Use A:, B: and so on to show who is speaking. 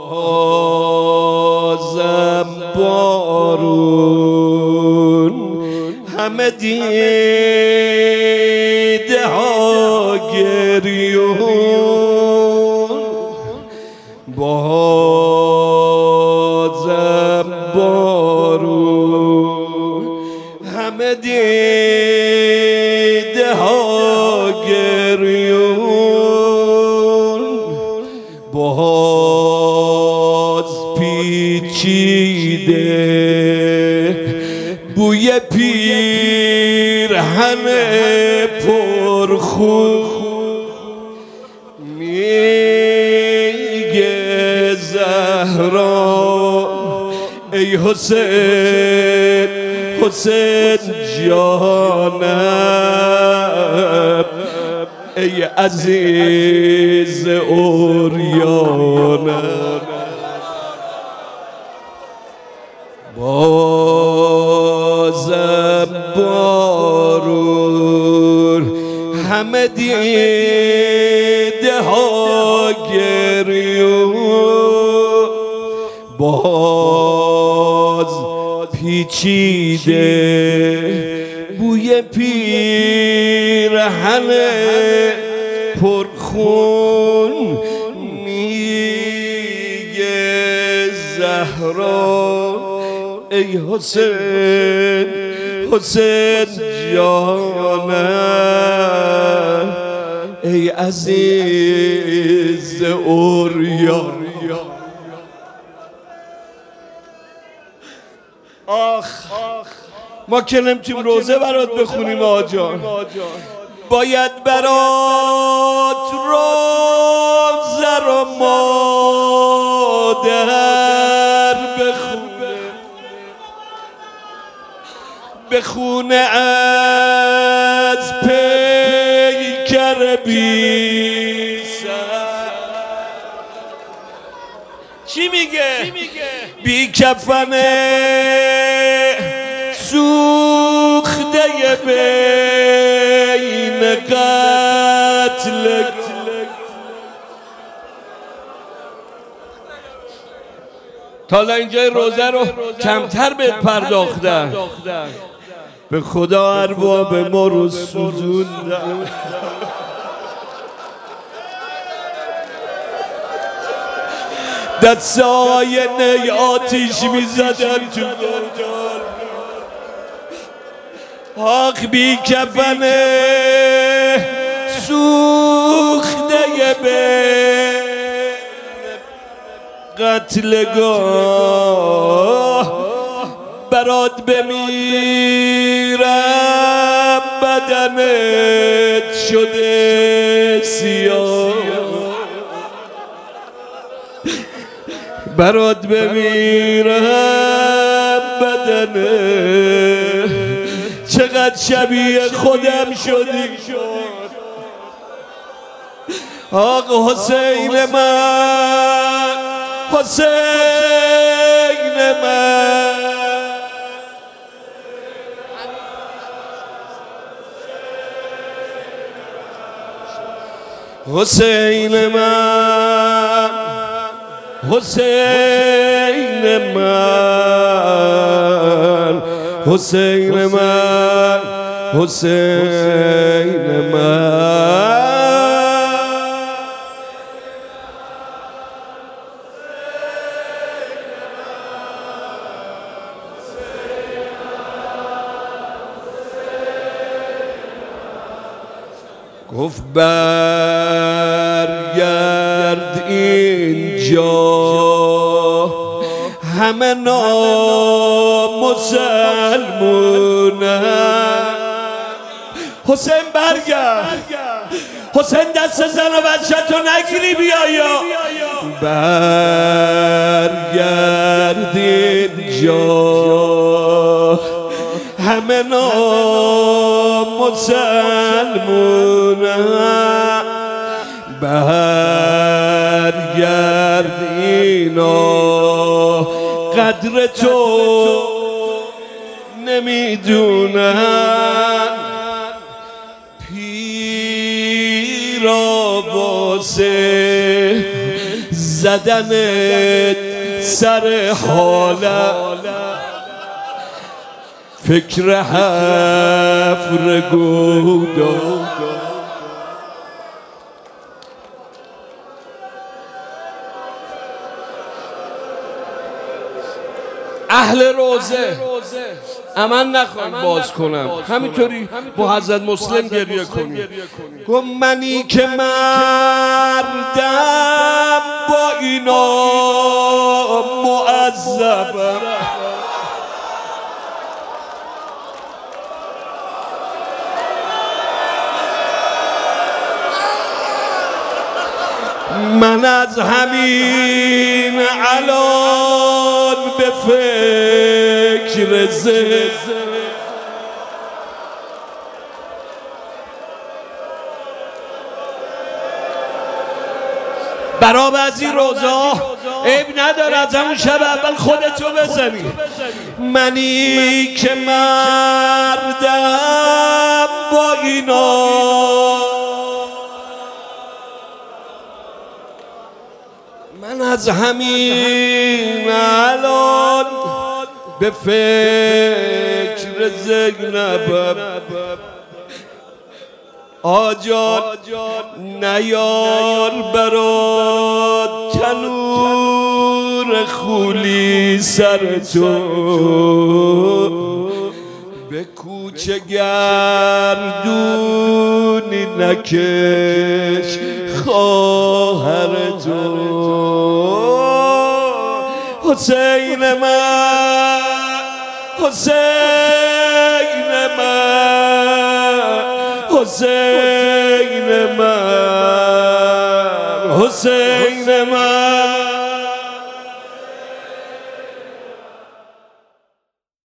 A: بازم بارون همه دیده ها گریون بازم بارون همه دیده ها گریون باز پیچیده بوی پیرهن پرخون میگه زهرا ای حسین حسین جانم ای عزیز اوریانم بازم بارون همه دیده ها گریون باز پیچیده بوی پیرهن پرخون میگه زهرا ای حسین حسین جانم ای عزیز اوریان آخ ما که نمیتونیم روزه برات بخونیم آجان باید برات روزه رو مادر بخونه از پیکر بی سر چی میگه؟ بی کفنه سوخته بین قتل تا حالا اینجای روزه رو کمتر بهت پرداختن به خدا ارباب ما رو سوزوندن دست آینه آتیش میزدن تو گردن آخ بی کفنه سوخته به قتلگاه برات بمیرم بدنت شده سیاه برات بمیرم بدنت چقدر شبیه خودم شدی آقا حسین من حسین من حسین من حسین من حسین من حسین من گفت برگرد اینجا همه نامسلمونن حسین برگرد حسین دست زن و بچه تو نگیری بیایا برگرد اینجا همه نامسلمونن برگرد اینا قدر تو نمیدونن پیرا واسه زدن سر حالم فکر حفر گودان اهل روزه امن نخواهیم باز کنم همینطوری با حضرت مسلم گریه کنیم گفت منی که مردم با اینا معذبم من از همین الان به فکر برا بعضی روزا عیب نداره از همون شب اول خودتو بزنی منی که مردم با اینا من از همین الان به فکر زینبم آجان نیار برات تنور خولی سر تو به کوچه گردونی نکش خواهر تو حسین من حسین من حسین من حسین من